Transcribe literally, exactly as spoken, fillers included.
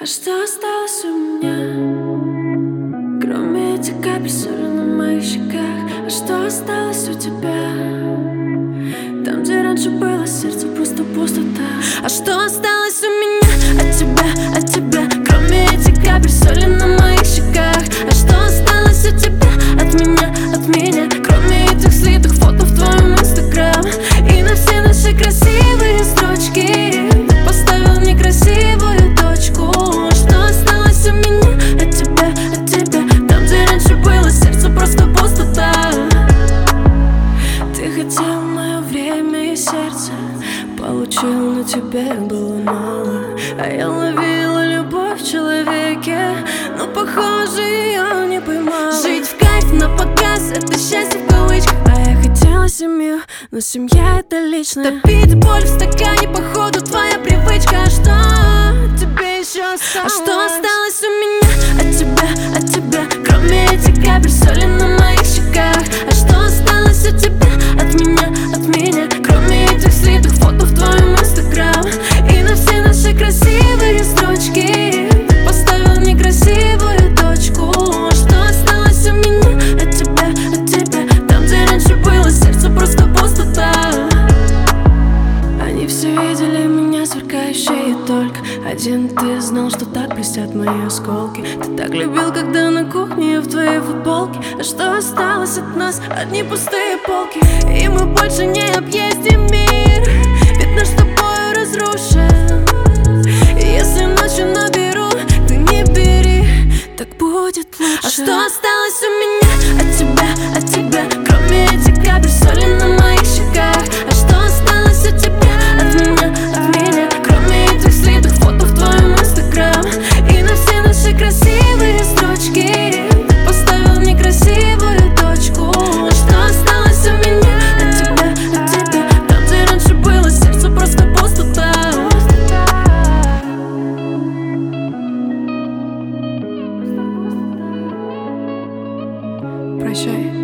А что осталось у меня, кроме этих капель соли на моих щеках? А что осталось у тебя, там, где раньше было сердце, просто пустота? А что осталось у меня от тебя, от тебя, кроме этих капель соли на моих щеках? А что осталось у тебя от меня, от меня, кроме этих слитых фото в твоем инстаграм? И на все наши красивые строчки ты поставил некрасивую точку. Что осталось у меня от тебя, от тебя, там, где раньше было сердце, просто пустота? Ты хотел мое время и сердце, получил, но тебе было мало. А я ловила любовь в человеке, но, похоже, ее не поймала. Жить в кайф на показ — это счастье в кавычках. А я хотела семью, но семья — это личное. Топить боль в стакане, походу, твоя привычка. А что тебе еще осталось? А что осталось у меня от тебя, от тебя, кроме этих капель соли на моих щеках? А что осталось у тебя от меня, от меня, кроме этих слитых фото в твоем инстаграм? И на все наши красивые строчки ты поставил некрасивую точку. Что осталось у меня от тебя, от тебя, там, где раньше было сердце, просто пустота? Они все видели меня сверкающей, и только один ты знал, что так блестят мои осколки. Ты так любил, когда на кухне я в твоей футболке. А что осталось от нас? Одни пустые полки. И мы больше не объездим мир, ведь наш с тобою разрушен. И если ночью наберу, ты не бери, так будет лучше. А что осталось у меня от тебя, от тебя, кроме этих капель соли на моих щеках? А что осталось у тебя от меня, от меня, кроме этих слитых фото в твоем инстаграм? И на все наши красивые строчки ты поставил некрасивую точку. А что осталось у меня от тебя, от тебя, там, где раньше было сердце, просто пустота? Прощай.